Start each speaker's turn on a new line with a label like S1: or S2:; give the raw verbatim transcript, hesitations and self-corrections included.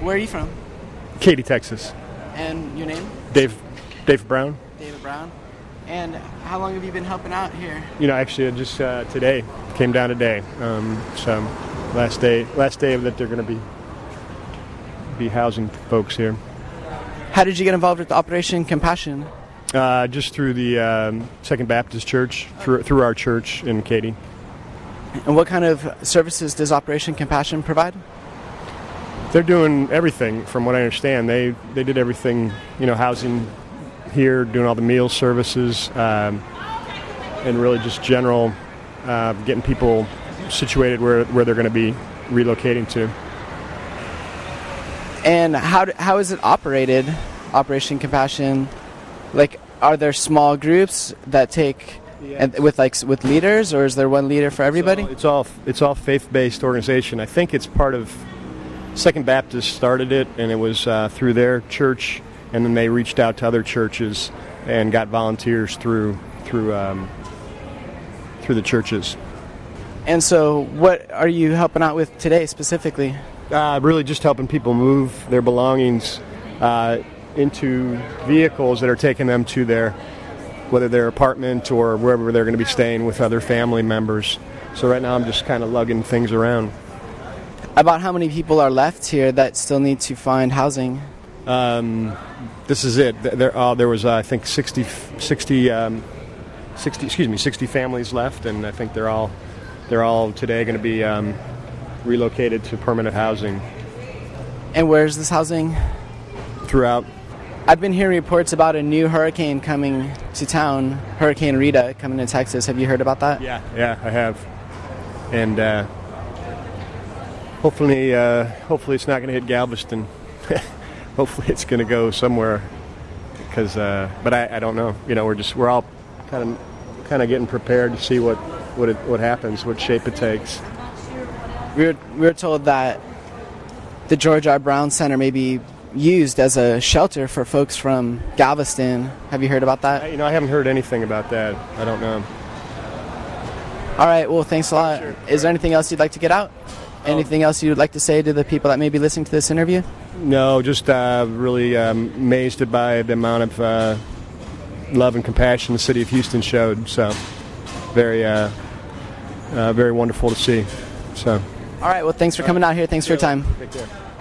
S1: Where are you from?
S2: Katy, Texas.
S1: And your name?
S2: Dave, Dave Brown.
S1: David Brown. And how long have you been helping out here?
S2: You know, actually, I just uh, today came down today. Um, so last day, last day that they're going to be be housing folks here.
S1: How did you get involved with Operation Compassion?
S2: Uh, just through the um, Second Baptist Church, through through our church in Katy.
S1: And what kind of services does Operation Compassion provide?
S2: They're doing everything, from what I understand. They they did everything, you know, housing here, doing all the meal services, um, and really just general uh, getting people situated where where they're going to be relocating to.
S1: And how how is it operated, Operation Compassion? Like, are there small groups that take yeah. and with like with leaders, or is there one leader for everybody?
S2: It's all it's all, it's all faith-based organization. I think it's part of Second Baptist started it, and it was uh, through their church, and then they reached out to other churches and got volunteers through through um, through the churches.
S1: And so, what are you helping out with today specifically?
S2: Uh, really, just helping people move their belongings uh, into vehicles that are taking them to their, whether their apartment or wherever they're going to be staying with other family members. So right now, I'm just kind of lugging things around.
S1: About how many people are left here that still need to find housing?
S2: Um, this is it. There, uh, there was, uh, I think, sixty, sixty, um, sixty, excuse me, sixty families left, and I think they're all, they're all today going to be um, relocated to permanent housing.
S1: And where is this housing?
S2: Throughout.
S1: I've been hearing reports about a new hurricane coming to town, Hurricane Rita, coming to Texas. Have you heard about that?
S2: Yeah, yeah, I have. And uh, hopefully, uh, hopefully it's not going to hit Galveston. Hopefully it's going to go somewhere. Because, uh, but I, I don't know. You know, we're just we're all kind of kind of getting prepared to see what what it, what happens, what shape it takes.
S1: We were we were told that the George R. Brown Center may be used as a shelter for folks from Galveston. Have you heard about that?
S2: You know, I haven't heard anything about that. I don't know.
S1: All right, well, thanks a lot. Sure. Is there anything else you'd like to get out? Anything else you'd like to say to the people that may be listening to this interview?
S2: No, just uh, really um, amazed by the amount of uh, love and compassion the city of Houston showed. So, very, uh, uh, very wonderful to see. So.
S1: All right, well, thanks for coming out here. Thanks for your time.
S2: Take care.